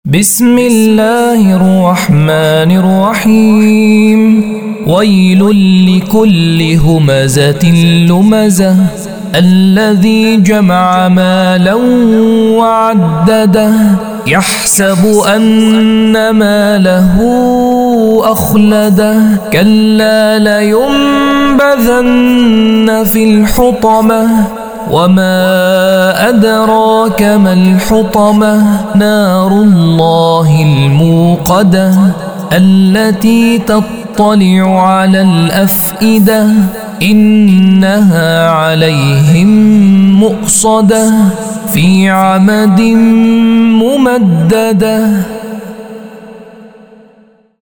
بسم الله الرحمن الرحيم. ويل لكل همزة لمزة الذي جمع مالا وعدده يحسب أن ماله أخلده كلا لينبذن في الحطمة وما أدراك ما الحطمة نار الله الموقدة التي تطلع على الأفئدة إنها عليهم مؤصدة في عمد ممددة.